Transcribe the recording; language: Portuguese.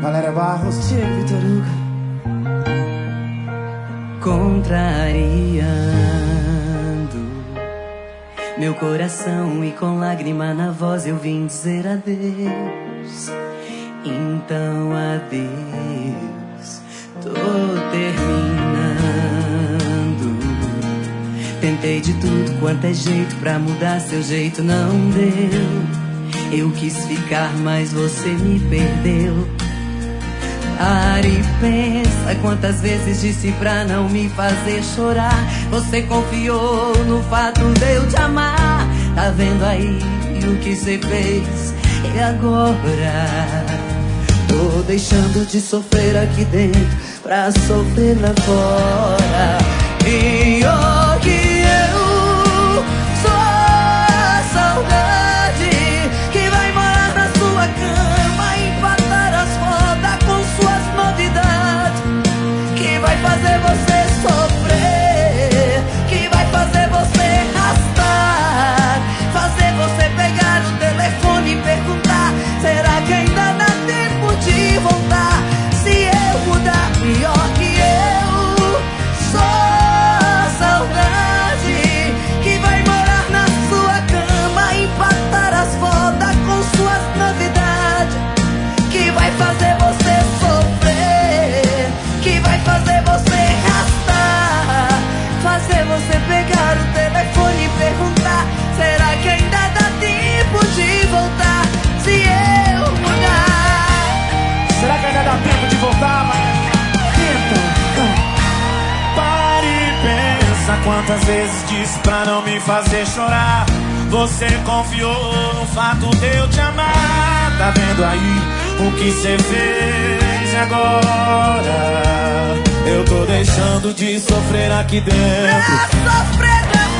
Valéria Barros, Diego Vitor Hugo. Contrariando meu coração e com lágrima na voz eu vim dizer adeus. Então adeus, tô terminando. Tentei de tudo quanto é jeito pra mudar seu jeito, não deu. Eu quis ficar, mas você me perdeu. Para e pensa quantas vezes disse pra não me fazer chorar. Você confiou no fato de eu te amar. Tá vendo aí o que você fez? E agora? Tô deixando de sofrer aqui dentro pra sofrer lá fora. Pior que eu sou a saudade que vai morar na sua cama, empatar as fodas com suas novidades, que vai fazer você sofrer, que vai fazer você arrastar, fazer você pegar o telefone e perguntar: será que ainda dá tempo de voltar? Se eu mudar, pior que eu sou a saudade que vai morar na sua cama, empatar as fodas com suas novidades, que vai fazer você sofrer, que vai fazer você arrastar, fazer você pegar o telefone e perguntar: será que ainda dá tempo de voltar? Se eu mudar. será que ainda dá tempo de voltar, mas... Pare e pensa quantas vezes disse pra não me fazer chorar. Você confiou no fato de eu te amar. Tá vendo aí o que você fez agora? Eu tô deixando de sofrer aqui dentro. Pra sofrer